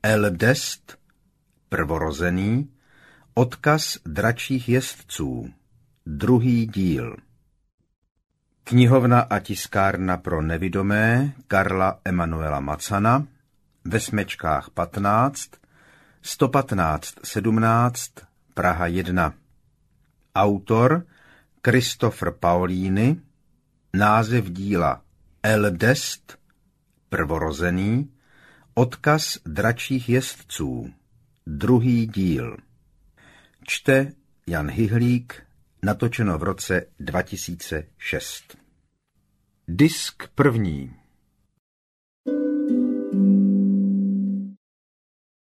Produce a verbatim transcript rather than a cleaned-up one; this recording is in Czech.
Eldest, prvorozený, odkaz dračích jezdců, druhý díl. Knihovna a tiskárna pro nevidomé Karla Emanuela Macana, ve Smečkách patnáct, sto patnáct sedmnáct, Praha jedna. Autor Christopher Paolini, název díla Eldest, prvorozený, odkaz dračích jezdců, druhý díl. Čte Jan Hyhlík, natočeno v roce dva tisíce šest. Disk první.